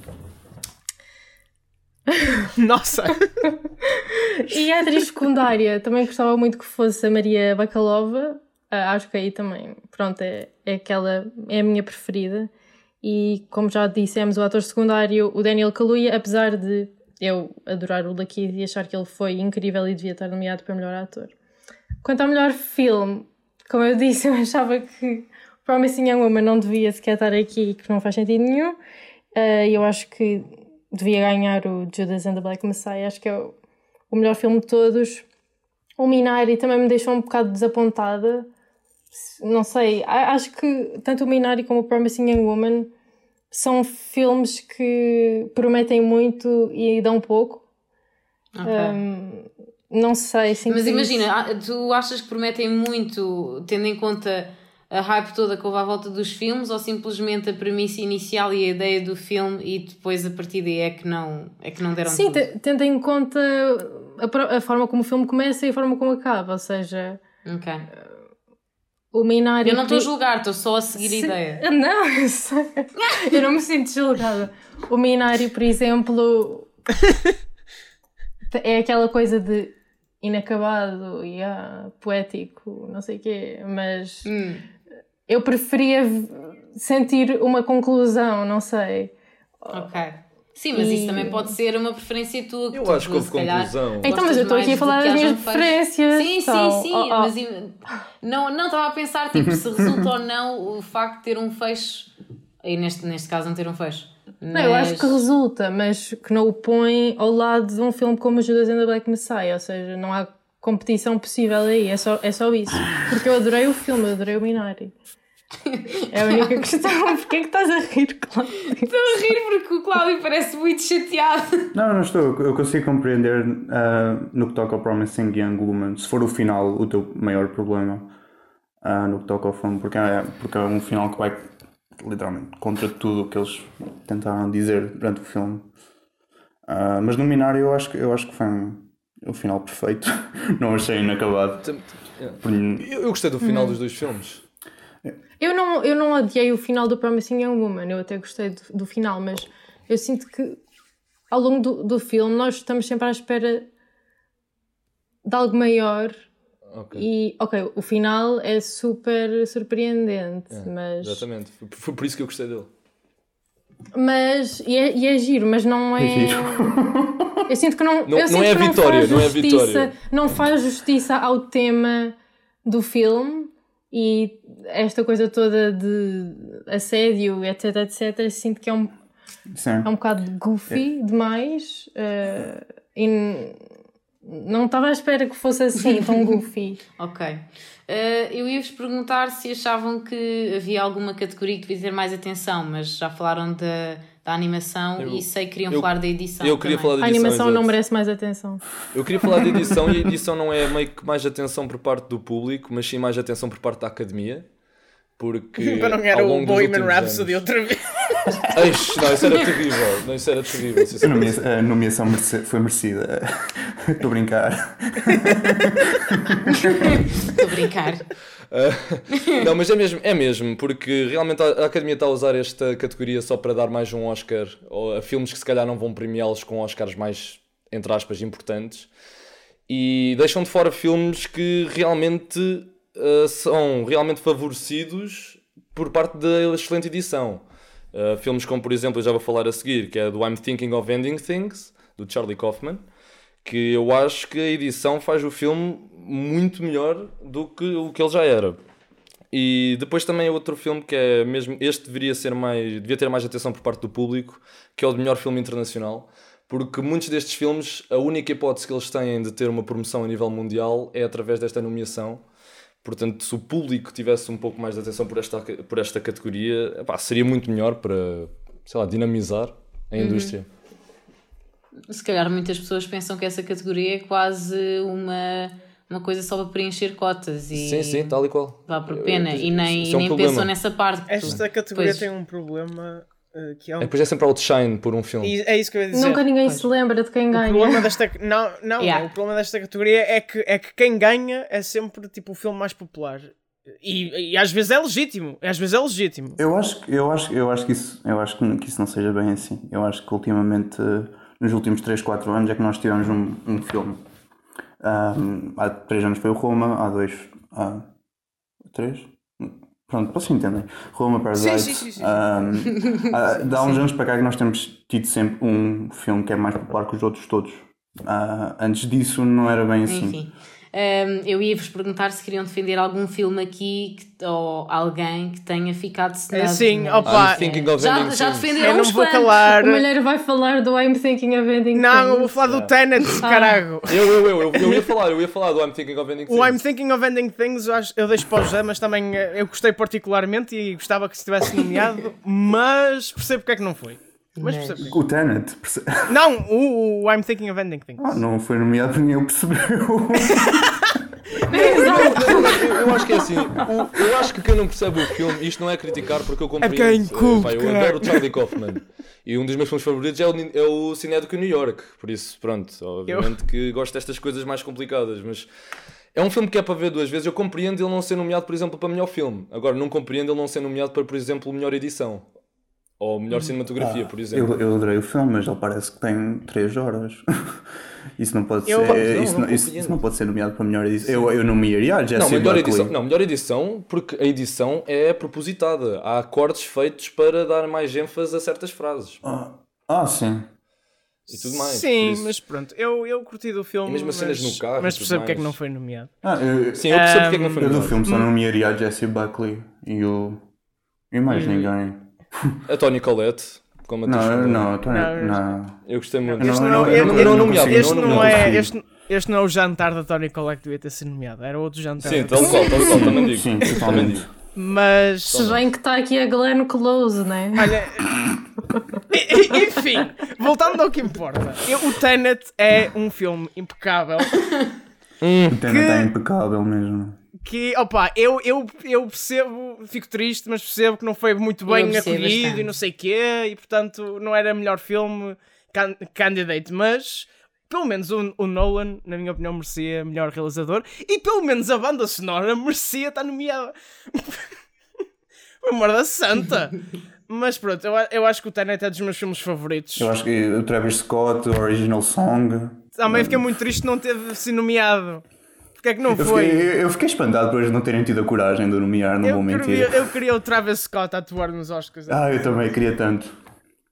Nossa! E a atriz secundária, também gostava muito que fosse a Maria Bakalova. Ah, acho que aí também, pronto, é, é aquela, é a minha preferida. E como já dissemos, o ator secundário, o Daniel Kaluuya, apesar de eu adorar o Lakeith e achar que ele foi incrível e devia estar nomeado para melhor ator. Quanto ao melhor filme, como eu disse, eu achava que Promising Young Woman não devia sequer estar aqui, que não faz sentido nenhum. E eu acho que devia ganhar o Judas and the Black Messiah. Acho que é o, o melhor filme de todos. O Minari também me deixou um bocado desapontada. Não sei, acho que tanto o Minari como o Promising Young Woman são filmes que prometem muito e dão pouco. Ok. Um, não sei, sinto Mas isso. imagina, tu achas que prometem muito, tendo em conta a hype toda que houve à volta dos filmes, ou simplesmente a premissa inicial e a ideia do filme e depois a partir daí é que não, é que não deram Sim, tudo? te- tendo em conta a, pro- a forma como o filme começa e a forma como acaba, ou seja, Ok. o Minari... Eu não estou a julgar, estou só a seguir a Sim. ideia. Não, eu sei. Eu não me sinto julgada. O Minari, por exemplo, é aquela coisa de inacabado e ah, poético, não sei o quê, mas Hum. eu preferia v- sentir uma conclusão, não sei. Ok. Sim, mas E- isso também pode ser uma preferência tua. Eu tu, acho que houve se calhar, conclusão. Então, mas eu estou aqui a gostas falar mais das de que minhas haja um fecho. preferências. Sim, então, sim, sim. oh, oh. Mas im- não não estava a pensar tipo, se resulta ou não o facto de ter um fecho. E neste, neste caso não ter um fecho. Não, eu acho que resulta, mas que não o põe ao lado de um filme como Judas and the Black Messiah, ou seja, não há competição possível aí, é só, é só isso. Porque eu adorei o filme, eu adorei o Minari. É a única questão. Porquê é que estás a rir, Cláudio? Estou a rir porque o Cláudio parece muito chateado. Não, não estou. Eu consigo compreender uh, no que toca ao Promising Young Woman, se for o final o teu maior problema uh, no que toca ao filme, porque é, porque é um final que vai literalmente contra tudo o que eles tentaram dizer durante o filme. Uh, mas no Minari eu acho que, eu acho que foi um, o final perfeito. Não achei inacabado. Tem- yeah. Por- Eu, eu gostei do final dos dois filmes. Eu não, eu não odiei o final do Promising Young Woman, eu até gostei do, do final, mas eu sinto que ao longo do, do filme nós estamos sempre à espera de algo maior. Ok. E, ok, o final é super surpreendente, É, mas... Exatamente. Foi, foi por isso que eu gostei dele. Mas, e é, e é giro, mas não é... É giro. Eu sinto que não... Não- eu sinto não é que vitória, faz não é justiça- vitória. Não faz justiça ao tema do filme e esta coisa toda de assédio, etc, etc. Sinto que é um, Sim. é um bocado goofy demais. eh, e n- não estava à espera que fosse assim, tão goofy. Ok. Uh, eu ia-vos perguntar se achavam que havia alguma categoria que devia ter mais atenção, mas já falaram da, da animação Eu- e sei que queriam eu- falar da edição. eu queria também. falar da A edição, animação não exato. merece mais atenção. Eu queria falar de edição e a edição não é meio que mais atenção por parte do público, mas sim mais atenção por parte da academia. Porque Para não ganhar ao o longo dos Bohemian últimos Rhapsody anos- outra vez. Eish, não, isso era terrível. Não, isso era terrível. A sinceramente. nomea- a nomeação merece- foi merecida. Estou a brincar. Estou a brincar. Uh, não, mas é mesmo, é mesmo, porque realmente a, a Academia está a usar esta categoria só para dar mais um Oscar ou a filmes que se calhar não vão premiá-los com Oscars mais, entre aspas, importantes, e deixam de fora filmes que realmente uh, são realmente favorecidos por parte da excelente edição. Uh, filmes como, por exemplo, eu já vou falar a seguir, que é do I'm Thinking of Ending Things, do Charlie Kaufman, que eu acho que a edição faz o filme muito melhor do que o que ele já era. E depois também outro filme que é mesmo, este deveria ser mais, devia ter mais atenção por parte do público, que é o de melhor filme internacional, porque muitos destes filmes, a única hipótese que eles têm de ter uma promoção a nível mundial é através desta nomeação. Portanto, se o público tivesse um pouco mais de atenção por esta, por esta categoria, epá, seria muito melhor para, sei lá, dinamizar a indústria. Se calhar muitas pessoas pensam que essa categoria é quase uma, uma coisa só para preencher cotas e Sim, sim, tal e qual. vá por pena. Eu- eu- E nem, isso e é um nem problema. pensam nessa parte. Esta categoria Pois. tem um problema uh, que é um... É, depois é sempre outshine por um filme. E é isso que eu ia dizer. Nunca ninguém se lembra de quem O ganha. problema desta... Não, não, Yeah. o problema desta categoria é que, é que quem ganha é sempre tipo o filme mais popular. E, e às vezes é legítimo. Às vezes é legítimo. Eu acho, que- eu acho, eu acho, que, isso, eu acho que, que isso não seja bem assim. Eu acho que ultimamente, eh, nos últimos três, quatro anos, é que nós tivemos um, um filme. Ahm, há três anos foi o Roma, há dois. Há três? Pronto, posso entender. Roma, Parasite. Sim, sim, sim, sim. Ahm, há, de há uns anos para cá que nós temos tido sempre um filme que é mais popular que os outros todos. Ah, antes disso não era bem assim. Enfim. Hum, eu ia-vos perguntar se queriam defender algum filme aqui que- ou alguém que tenha ficado cenado. É sim, mas- opa, I'm thinking of já, ending já things. defenderam Eu não uns vou quantos. calar. O Malheiro vai falar do I'm Thinking of Ending Não, eu Things. vou falar do Tenet, caralho. Eu, eu, eu, eu, eu ia falar, eu ia falar do I'm Thinking of Ending Things. O I'm Thinking of Ending Things eu, acho, eu deixo para o José, mas também eh, eu gostei particularmente e gostava que se tivesse nomeado, mas percebo porque é que não foi. Mas percebo porque. O Tenet, perce- Não, o, o I'm Thinking of Ending Things. ah, não foi nomeado porque ninguém o percebeu. Eu, eu acho que é assim, o- eu acho que quem não percebe o filme, isto não é criticar porque eu compreendo. porque é inculto, Pá, eu caralho. adoro o Charlie Kaufman. E um dos meus filmes favoritos é o, é o Cinético New York. Por isso, pronto, obviamente que gosto destas coisas mais complicadas, mas é um filme que é para ver duas vezes. Eu compreendo ele não ser nomeado, por exemplo, para melhor filme. Agora, não compreendo ele não ser nomeado para, por exemplo, melhor edição. Ou melhor cinematografia, por exemplo. Eu, eu adorei o filme, mas ele parece que tem três horas. Isso não pode Eu- ser. Não, isso, não não, isso, compreendo. isso não pode ser nomeado para melhor edição. Eu, eu nomearia a Não, Jessie melhor Buckley. edição, não, melhor edição, porque a edição é propositada. Há acordes feitos para dar mais ênfase a certas frases Ah, ah, sim. e tudo mais. por Sim, isso- mas pronto, eu, eu curti do filme, E mesmo as cenas mas, no carro e mas tudo percebo porque é que mais. não foi nomeado. Ah, eu, Sim, eu percebo porque é que não foi eu do nomeado. filme só nomearia a Jessie Buckley e o. E mais ninguém. A Toni Collette, como a Não, atriz. não, eu tô- Não, não. Eu gostei muito. Não, Este eu não, não- este- eu não- este- eu não nomeado, consigo, este não não consigo. é este, este não é o jantar da Toni Collette que devia ter sido nomeado, era outro jantar. Sim, tal qual, tal qual, também digo. Sim, Também totalmente. digo. Mas Se bem que está aqui a Glenn Close, né? olha, enfim, voltando ao que importa, eu- o Tenet é um filme impecável. O tema está impecável mesmo. Que, opa, eu, eu, eu percebo, fico triste, mas percebo que não foi muito bem Eu percebo acolhido bastante. e não sei o quê, e portanto não era melhor filme can candidate, mas pelo menos o, o Nolan, na minha opinião, merecia melhor realizador, e pelo menos a banda sonora merecia estar nomeada. Por amor da santa! Mas pronto, eu, a- eu acho que o Tenet é dos meus filmes favoritos. Eu acho que o Travis Scott, o Original Song. Também fiquei muito triste de não ter sido nomeado. Porque é que não Eu foi? fiquei, eu fiquei espantado por eles não terem tido a coragem de o nomear, não Eu vou mentir. queria, eu queria o Travis Scott a atuar nos Oscars. Ah, eu também queria tanto.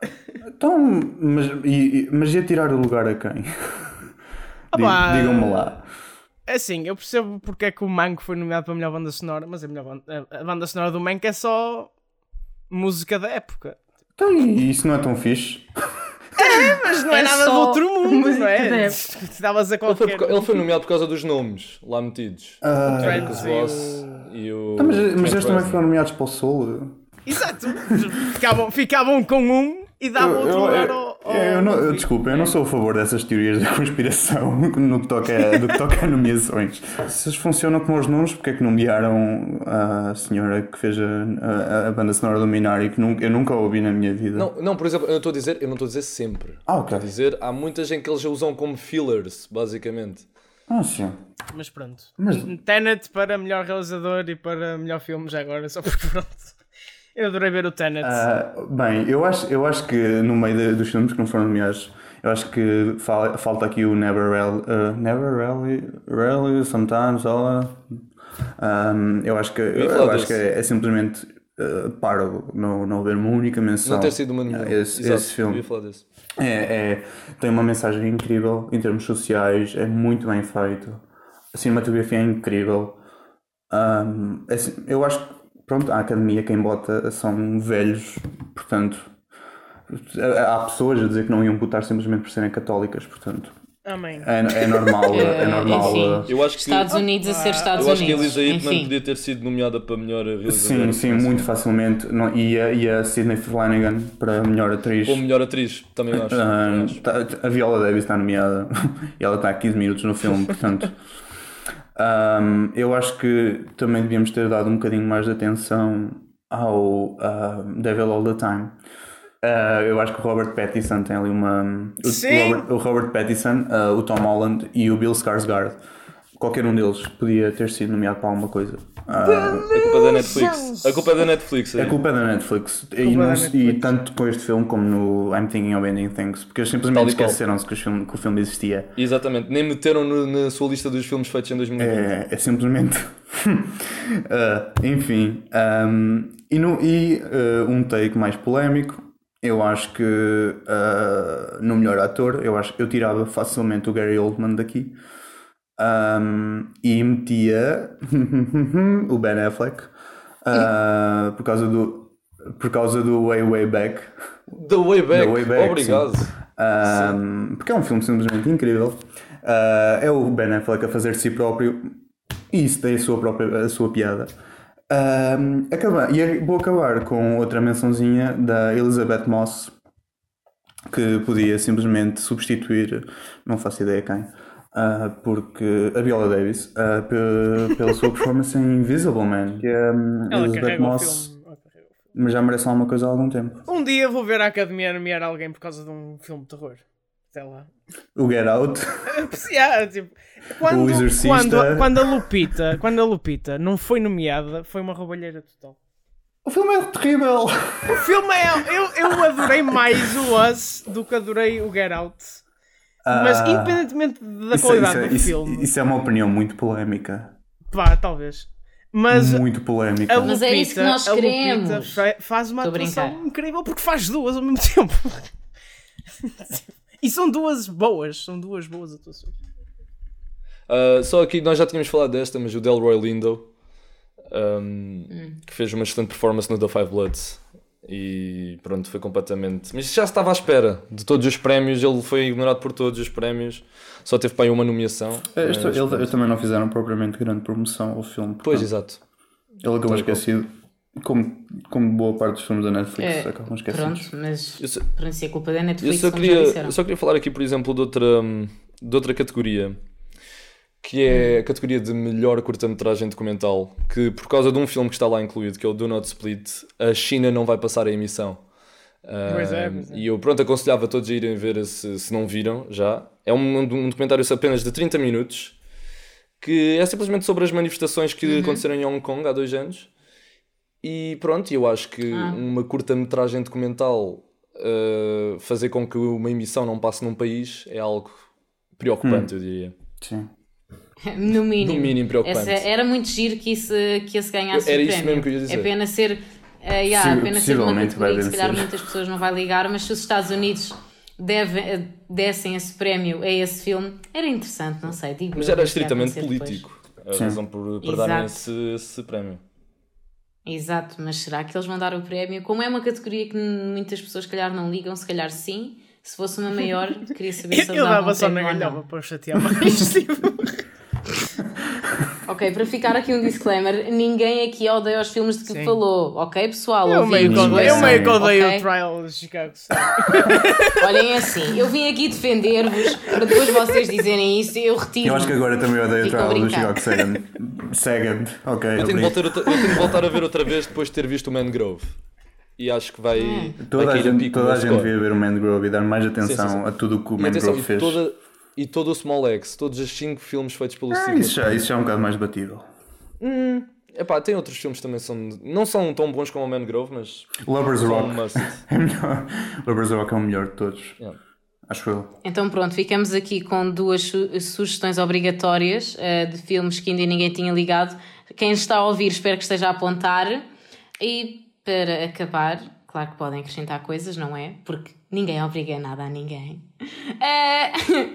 Então, mas, e, mas ia tirar o lugar a quem? Opa, Digam-me lá. É assim, eu percebo porque é que o Mank foi nomeado para a melhor banda sonora, mas a, melhor banda, a banda sonora do Mank é só música da época. Então, e isso não é tão fixe? Mas não é, É nada do só outro mundo, música não é? da Estavas a Ele foi, qualquer... por- ele foi nomeado por causa dos nomes lá metidos. Ah, O Atticus Trent e Ross e o. Então, mas, mas Trent eles também Reznor. foram nomeados para o Soul. Exato. Ficavam, ficavam com um e davam outro lugar ao... ao... eu, não, eu, desculpa, eu não sou a favor dessas teorias da conspiração no que toca, no que toca a nomeações. Se eles funcionam como os nomes, porque é que nomearam a senhora que fez a, a, a banda sonora do Minari, que nunca, eu nunca ouvi na minha vida? Não, não, por exemplo, eu estou a dizer, eu não estou a dizer sempre. Ah, ok. Estou a dizer, há muita gente que eles usam como fillers, basicamente. Ah, sim. Mas pronto. Mas- Tenet para melhor realizador e para melhor filme já agora, só porque pronto. Eu adorei ver o Tenet. Ah, bem, eu acho, eu acho que no meio de- dos filmes que não foram nomeados, eu acho que fal- falta aqui o Never Rally, uh, Never Rally, Rally Sometimes, all, um, eu acho que, eu, falar eu acho disso. que é, é simplesmente uh, paro não, não haver uma única menção Não ter sido uma nenhuma. a esse, Exato, esse filme. eu ia falar disso. É, é, tem uma mensagem incrível em termos sociais, é muito bem feito, a cinematografia é incrível. Um, é assim, eu acho que pronto, a academia quem bota são velhos, portanto há pessoas a dizer que não iam votar simplesmente por serem católicas, portanto Amém. é, é normal, é normal. Enfim. uh, Eu acho que, Estados Unidos a ser Estados eu acho que a Unidos. Elisa Hittman Enfim. podia ter sido nomeada para melhor realizadora. Sim, sim, muito facilmente. Não, e, a, e a Sydney Flanagan para melhor atriz. Ou melhor atriz, também acho. também Ah, acho. tá- a Viola Davis está nomeada e ela está há quinze minutos no filme, portanto um, eu acho que também devíamos ter dado um bocadinho mais de atenção ao um, Devil All the Time. Uh, eu acho que o Robert Pattinson tem ali uma. O, Sim. Robert, o Robert Pattinson, uh, o Tom Holland e o Bill Skarsgård. Qualquer um deles podia ter sido nomeado para alguma coisa. Uh, A culpa é da Netflix. A culpa é da Netflix. a é. culpa é da Netflix. E, é não- da e Netflix. tanto com este filme como no I'm Thinking of Ending Things. Porque eles simplesmente Tal e qual. esqueceram-se que, os filme- que o filme existia. Exatamente. Nem meteram no- na sua lista dos filmes feitos em dois mil e vinte. É, é simplesmente. Uh, enfim. Um, e no, e uh, um take mais polémico. Eu acho que uh, no melhor ator, eu acho eu tirava facilmente o Gary Oldman daqui. Um, e metia o Ben Affleck uh, por causa do por causa do Way Way Back. The Way Back. The Way Back, Obrigado. Um, porque é um filme simplesmente incrível. Uh, é o Ben Affleck a fazer de si próprio e isso tem a sua própria a sua piada. Um, acaba, e vou acabar com outra mençãozinha da Elizabeth Moss, que podia simplesmente substituir, não faço ideia quem, uh, porque a Viola Davis, uh, pe- pela sua performance em Invisible Man, que é um, Ela Elizabeth carrega o Moss, filme. Ela carrega o filme. mas já merece alguma coisa há algum tempo. Um dia vou ver a Academia nomear alguém por causa de um filme de terror. Até lá. O Get Out. Yeah, tipo, quando, O Exorcista. quando, quando, a Lupita, quando a Lupita não foi nomeada, foi uma roubalheira total. O filme é terrível! O filme é. Eu, eu adorei mais o Us do que adorei o Get Out. Mas Ah, independentemente da Isso, qualidade isso- do isso- filme, isso é uma opinião muito polémica. pá, talvez. Mas Muito polémica. a Mas é isso que nós Lupita- a queremos. Lupita fa- faz uma Estou a atuação brincar. incrível porque faz duas ao mesmo tempo. E são duas boas, são duas boas atuações. Uh, só aqui, nós já tínhamos falado desta, mas o Delroy Lindo, um, Hum. que fez uma excelente performance no The Five Bloods. E pronto, foi completamente. Mas já estava à espera de todos os prémios, ele foi ignorado por todos os prémios, só teve para aí uma nomeação. Este- mas, ele- pronto. eles também não fizeram propriamente grande promoção ao filme. Pois, portanto, exato. ele acabou esquecido. Como, como boa parte dos filmes da Netflix É, acabam esquecidos. Pronto, mas Eu só, para ser culpa da eu, Netflix, só como já queria, disseram. eu só queria falar aqui, por exemplo, de outra, de outra categoria, que é a categoria de melhor curta-metragem documental, que por causa de um filme que está lá incluído, que é o Do Not Split, a China não vai passar a emissão. Pois é, Ah, pois é. E eu pronto aconselhava todos a irem ver se, se não viram já. É um, um documentário apenas de trinta minutos, que é simplesmente sobre as manifestações que aconteceram em Hong Kong há dois anos. E pronto, eu acho que Ah. uma curta-metragem documental ah, fazer com que uma emissão não passe num país é algo preocupante, eu diria. Sim. No mínimo. No mínimo preocupante. Essa- era muito giro que isso, que esse ganhasse Era o isso prémio. mesmo que eu ia dizer. É pena ser, yeah, Possi- apenas ser uma possivelmente vai categoria que se calhar vencer. muitas pessoas não vai ligar, mas se os Estados Unidos deve, dessem esse prémio a esse filme, era interessante, não sei. Digo Mas eu, era mas vai estritamente acontecer político a Sim. razão por, por Exato. darem esse, esse prémio. Exato, mas será que eles vão dar o prémio? Como é uma categoria que muitas pessoas, se calhar, não ligam, se calhar sim. Se fosse uma maior, queria saber se eles Eu davam dava um só na prémio ou galhova não. para chatear mais. Tipo. Ok, para ficar aqui um disclaimer, ninguém aqui odeia os filmes de que Sim. falou, ok, pessoal? Eu meio que Ouvintes, odeio, eu meio que odeio ok? o Trial de Chicago. Olhem, é assim, eu vim aqui defender-vos para depois vocês dizerem isso, eu retiro. Eu acho que agora também odeio o Ficam a trial do brincar. Chicago Second. Second, ok. Eu tenho, de obrigado. voltar, outra- eu tenho de voltar a ver outra vez depois de ter visto o Mangrove. E acho que vai. Hum. Toda vai a cair a gente, pico toda no a gente score. devia ver o Mangrove e dar mais atenção Sim, sim, sim. a tudo o que o E atenção, Mangrove e, fez. toda, e todo o Small Axe, todos os cinco filmes feitos pelo Ah, Steve isso, já, isso já é um bocado mais debatível. Epá, tem outros filmes que também são. Não são tão bons como o Mangrove, mas. Lovers são Rock um must. é melhor. Lovers Rock é o melhor de todos. Yeah. Acho eu. Então pronto, ficamos aqui com duas su- sugestões obrigatórias uh, de filmes que ainda ninguém tinha ligado. Quem está a ouvir, espero que esteja a apontar. E para acabar, claro que podem acrescentar coisas, não é? Porque ninguém obriga nada a ninguém. Uh,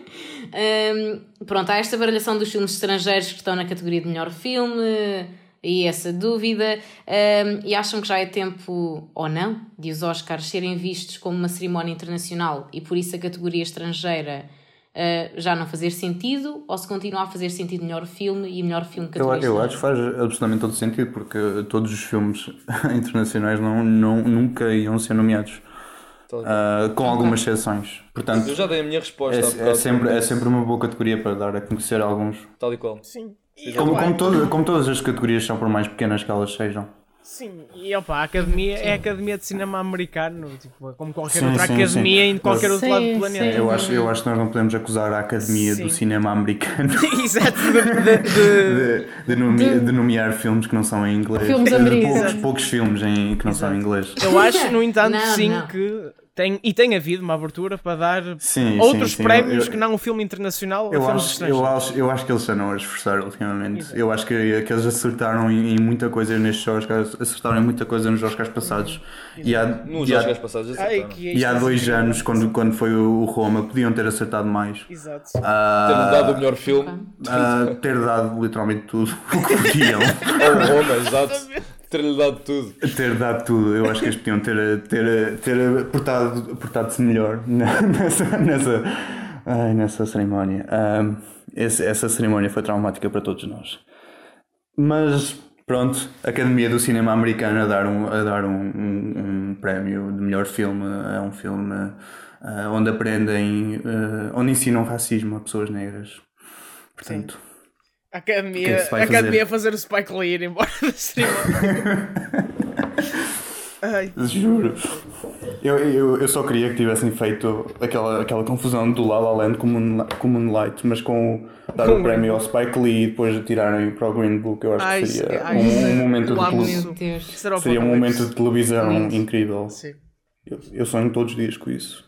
um, pronto, há esta baralhação dos filmes estrangeiros que estão na categoria de melhor filme e essa dúvida. Um, e acham que já é tempo, ou não, de os Oscars serem vistos como uma cerimónia internacional e por isso a categoria estrangeira uh, já não fazer sentido, ou se continua a fazer sentido melhor filme e melhor filme Eu, categoria eu acho que faz absolutamente todo sentido, porque todos os filmes internacionais não, não, nunca iam ser nomeados. Tal- Ah, com algumas exceções. Portanto, Eu já dei a minha resposta. há é, é, bocado, sempre, é mas- sempre uma boa categoria para dar a conhecer alguns. Tal e qual. Sim. E, Como, opa, como, todo, como todas as categorias são, por mais pequenas que elas sejam. Sim, e opa, a academia é a Academia de Cinema Americano, tipo, como qualquer Sim, outra sim, academia sim. em qualquer outro Sim, lado do planeta. sim. Eu acho, eu acho que nós não podemos acusar a Academia Sim. do Cinema Americano Exato, de, de- de- de, de, nome- de nomear filmes que não são em inglês. Filmes De americanos. poucos, poucos filmes em, que não são em inglês. Eu acho, no entanto, Não, sim, não. que tem, e tem havido uma abertura para dar Sim, outros sim, sim. prémios Eu- que não o filme internacional a Eu filmes acho, estrangeiros. eu, acho, eu acho que eles já não a esforçar ultimamente. Eu acho que, que eles acertaram em, em muita coisa nestes Oscars, acertaram em muita coisa nos Oscars passados. E há, Nos e há, Oscars passados Ai, acertaram. que e há isto é dois assim. anos, quando, quando foi o Roma, podiam ter acertado mais. Exato. Ah, Ter-lhe dado o melhor filme. ah, ter dado literalmente tudo o que podiam. Ou Roma, exato. Ter-lhe dado tudo. ter dado tudo. Eu acho que eles podiam ter, ter, ter portado, portado-se melhor nessa, nessa, ai, nessa cerimónia. Ah, esse, essa cerimónia foi traumática para todos nós. Mas pronto, a Academia do Cinema Americano a dar um, a dar um, um, um prémio de melhor filme a um filme ah, onde aprendem, ah, onde ensinam racismo a pessoas negras. Portanto, A O que academia, é que se vai a academia fazer? a fazer o Spike Lee ir embora da cerimónia. Ai, juro. Eu, eu, eu só queria que tivessem feito aquela, aquela confusão do La La Land com Moonlight, com Moonlight, mas com o, dar Com o prémio ao Spike Lee e depois de tirarem para o Green Book, eu acho Ai, que seria sim, ai, um, sim. um momento de Lá tele- muito. Meu Deus. isso era o seria um apocalipse. momento de televisão Muito. incrível. Sim. Eu, eu sonho todos os dias com isso.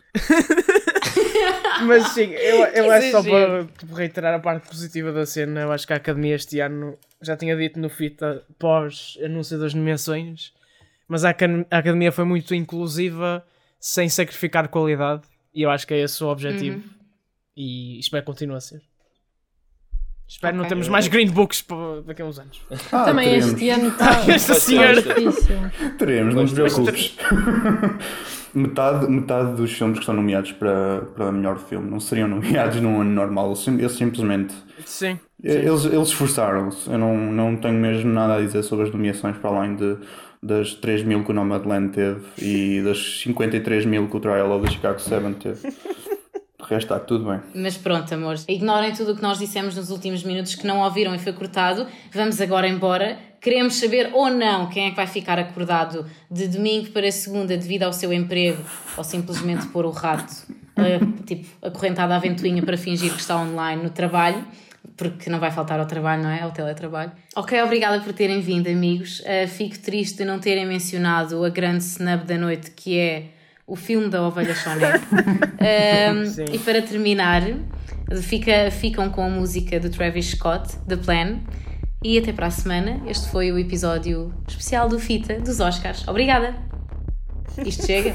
Mas sim, eu, eu Que acho só exagero. para tipo, reiterar a parte positiva da cena. Eu acho que a Academia este ano já tinha dito no fita pós-anúncio das nomeações, mas a, Acad- a Academia foi muito inclusiva sem sacrificar qualidade, e eu acho que é esse o objetivo. Uhum. E espero que continue a ser. Espero não Ok. termos mais Green Books para daqui a uns anos. Ah, Também teremos, este ano está Esta senhora. difícil. teremos, não te Mas- preocupes. metade, metade dos filmes que são nomeados para, para melhor filme não seriam nomeados num ano normal. Eles, sim- eles simplesmente. Sim. Eles, eles esforçaram-se. Eu não, não tenho mesmo nada a dizer sobre as nomeações para além de, das três mil que o Nomadland teve e das cinquenta e três mil que o Trial of the Chicago sete teve. De resto está tudo bem. Mas pronto, amores, ignorem tudo o que nós dissemos nos últimos minutos que não ouviram e foi cortado. Vamos agora embora. Queremos saber ou não quem é que vai ficar acordado de domingo para segunda devido ao seu emprego ou simplesmente pôr o rato, uh, tipo, acorrentado à ventoinha para fingir que está online no trabalho, porque não vai faltar ao trabalho, não é? Ao teletrabalho. Ok, obrigada por terem vindo, amigos. Uh, fico triste de não terem mencionado a grande snub da noite, que é o filme da Ovelha Choné. Um, Sim. e para terminar, fica, ficam com a música do Travis Scott, The Plan. e até para a semana. Este foi o episódio especial do Fita dos Oscars. Obrigada! Isto chega?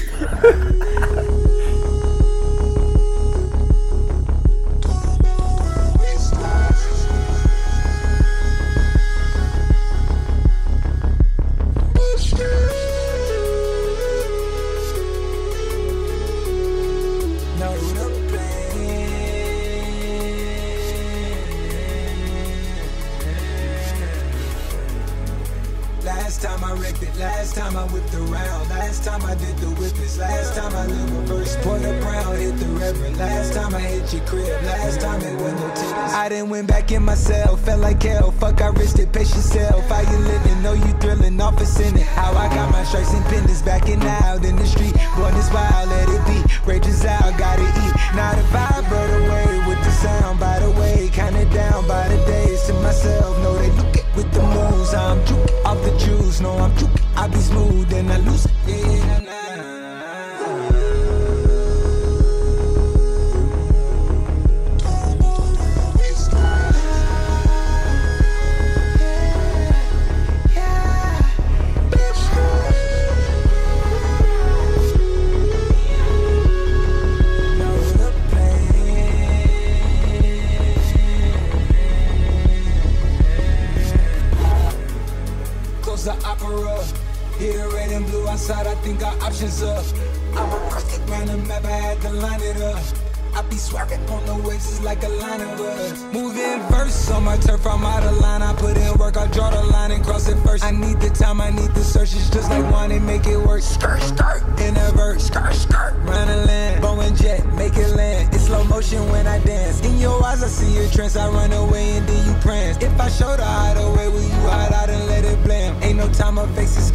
Last time I wrecked it, last time I whipped around, last time I did the whippets, last time I lived reverse, point a brown, hit the reverend, last time I hit your crib, last time it was no tennis. I done went back in myself, felt like hell, fuck I risked it, pace yourself, how you living, know you thrilling, off a sinning, how I got my stripes and pendants, backing out in the street, born this wild, let it be, rages out, gotta eat, now the vibe brought away with the sound, by the way, kinda down by the days, to myself, know they look at with the moves, I'm juke off the juice, no I'm juke, I be smooth and I lose it, yeah, nah. The opera, hit a red and blue outside, I think our options up. I'm a perfect round the map, I had to line it up. I be swerving on the waves, it's like a line of us. Moving verse on my turf, I'm out of line. I put in work, I draw the line and cross it first. I need the time, I need the search, it's just like one and make it work. Skirt, skirt, in a verse, skirt, skirt, round the land. Boeing jet, make it land. It's slow motion when I dance. In your eyes, I see your trance, I run away and then you prance. If I show the hideaway, will you hide out and let it blame? Ain't no time, I face it